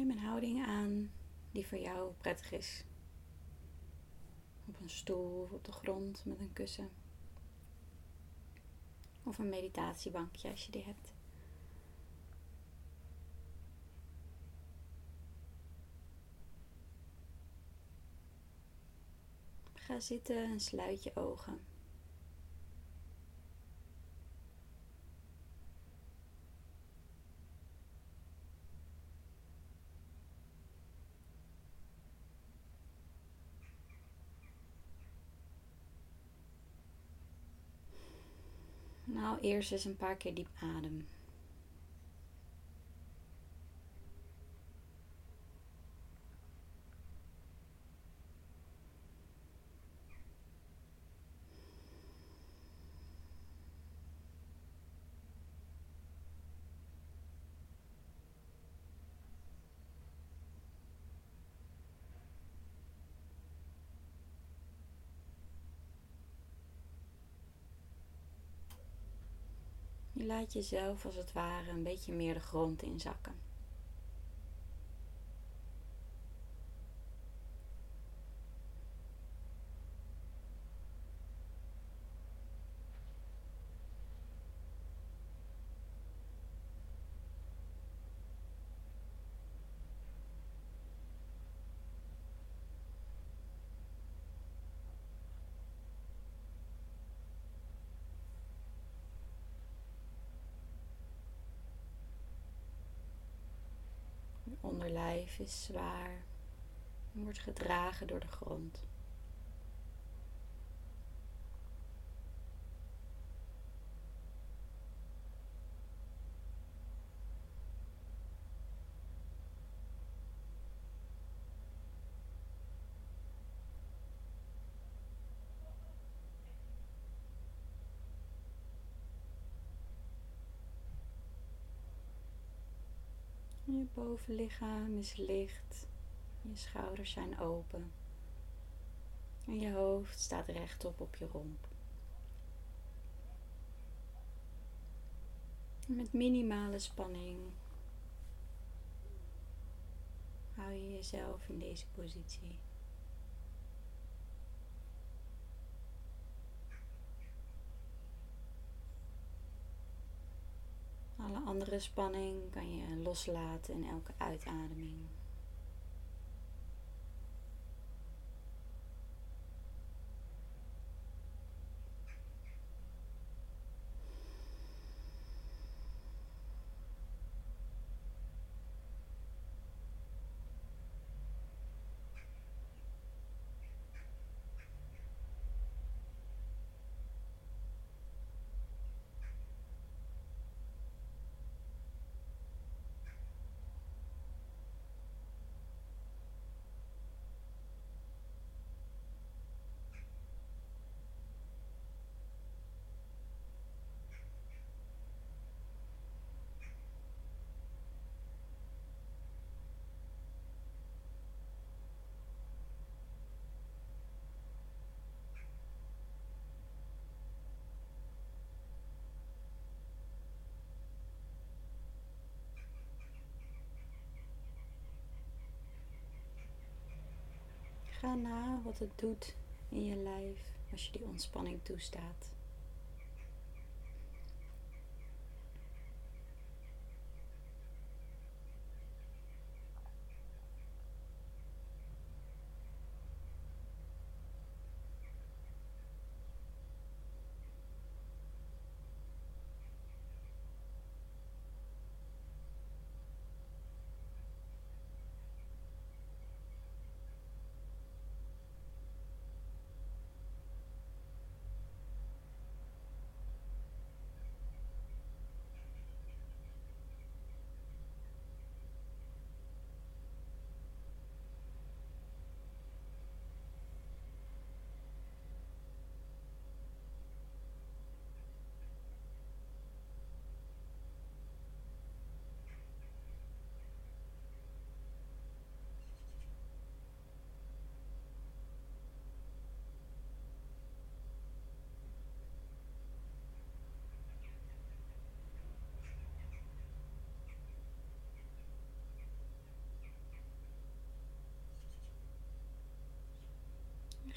Neem een houding aan die voor jou prettig is. Op een stoel of op de grond met een kussen. Of een meditatiebankje als je die hebt. Ga zitten en sluit je ogen. Nou, eerst eens een paar keer diep adem. Je laat jezelf als het ware een beetje meer de grond inzakken. Je onderlijf is zwaar en wordt gedragen door de grond. Je bovenlichaam is licht, je schouders zijn open en je hoofd staat rechtop op je romp. Met minimale spanning hou je jezelf in deze positie. Alle andere spanning kan je loslaten in elke uitademing. Ga na wat het doet in je lijf als je die ontspanning toestaat.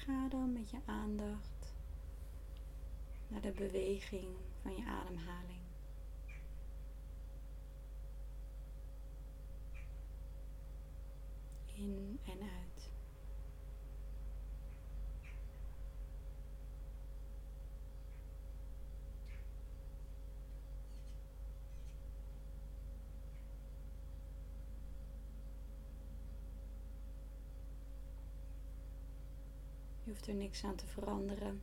ga dan met je aandacht naar de beweging van je ademhaling. In en uit. Je hoeft er niks aan te veranderen.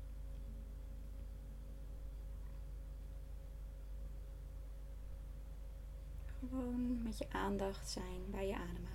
Gewoon met je aandacht zijn bij je ademhaling.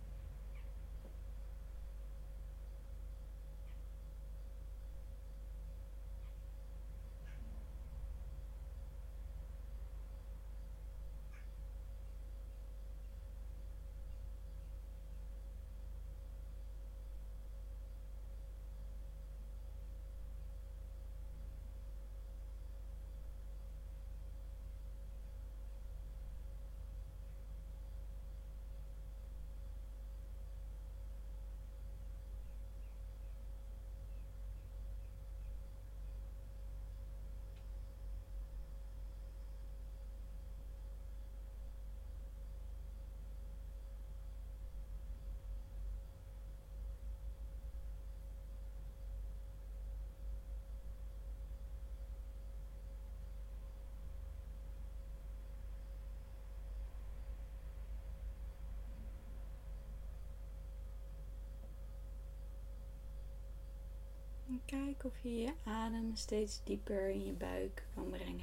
En kijk of je je adem steeds dieper in je buik kan brengen.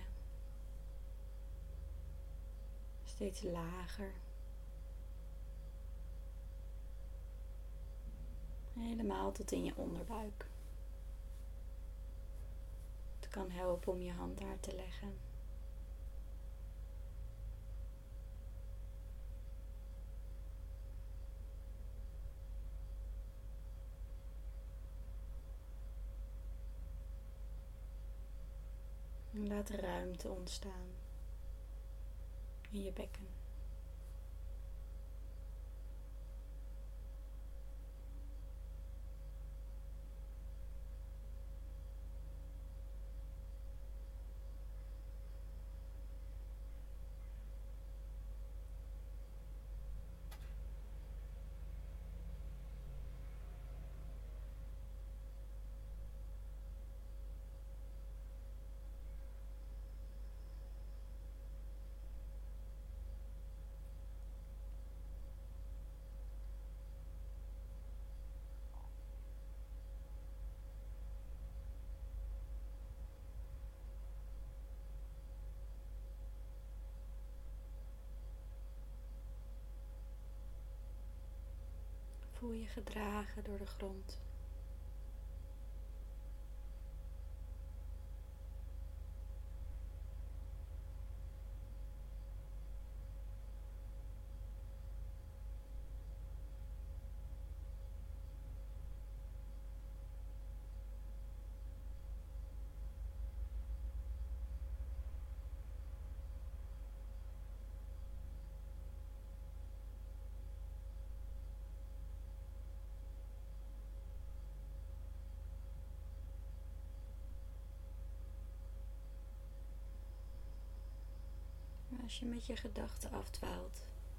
Steeds lager. Helemaal tot in je onderbuik. Het kan helpen om je hand daar te leggen. En laat ruimte ontstaan in je bekken. Voel je gedragen door de grond. Als je met je gedachten afdwaalt,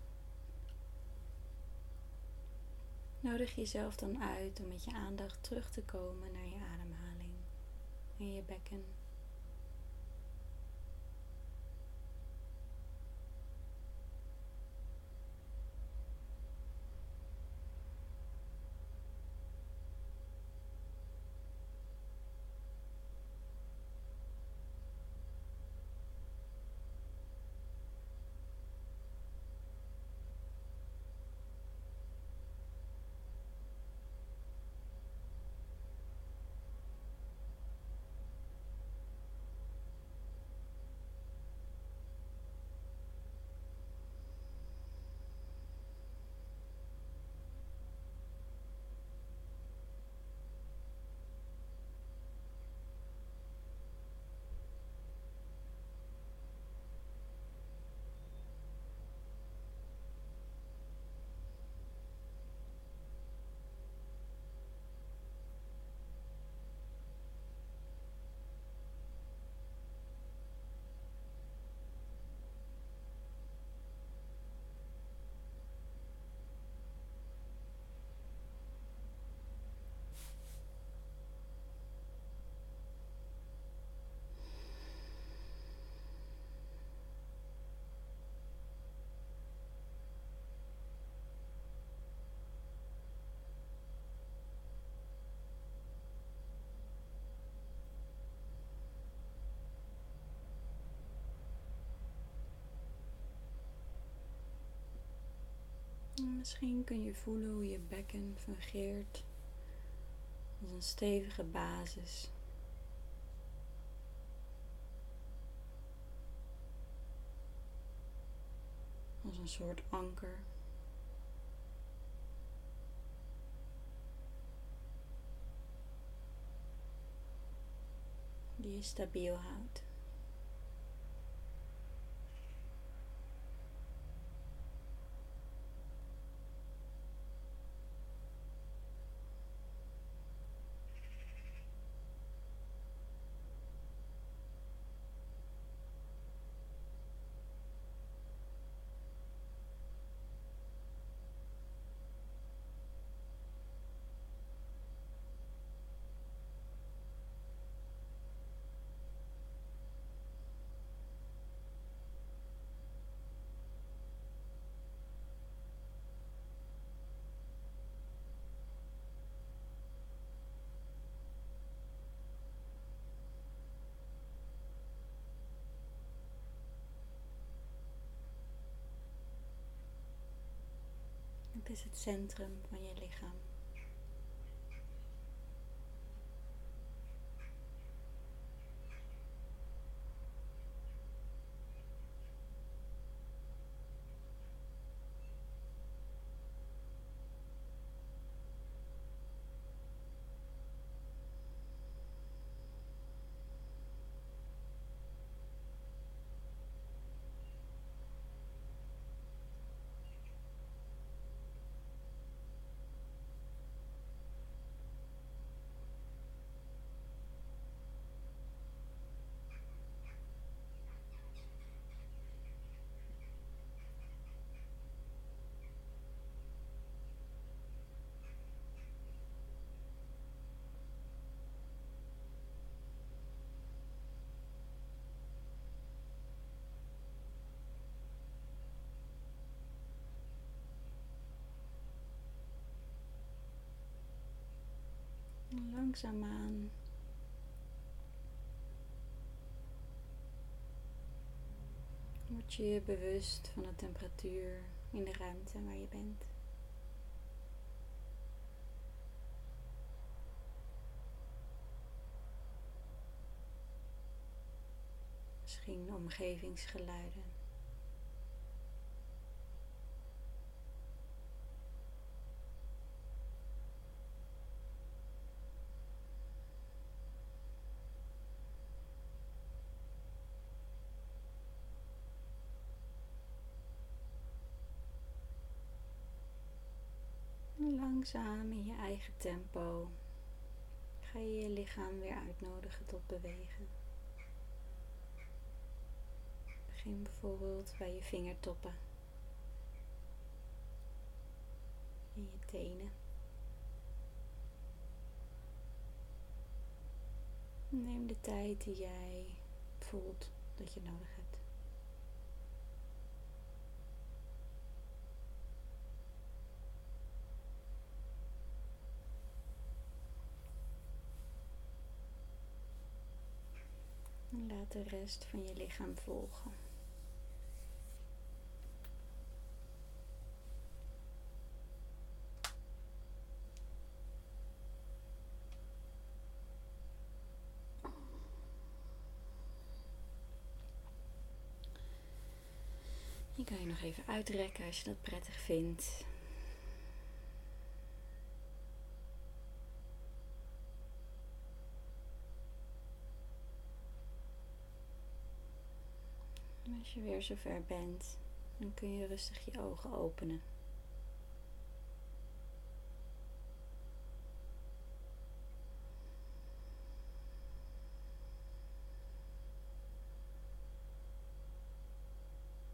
nodig jezelf dan uit om met je aandacht terug te komen naar je ademhaling en je bekken. Misschien kun je voelen hoe je bekken fungeert als een stevige basis. Als een soort anker. Die je stabiel houdt. Het is het centrum van je lichaam. En langzaamaan word je je bewust van de temperatuur in de ruimte waar je bent. Misschien omgevingsgeluiden. En langzaam in je eigen tempo ga je je lichaam weer uitnodigen tot bewegen. Begin bijvoorbeeld bij je vingertoppen en je tenen. Neem de tijd die jij voelt dat je nodig hebt. En laat de rest van je lichaam volgen. Je kan je nog even uitrekken als je dat prettig vindt. En als je weer zover bent, dan kun je rustig je ogen openen.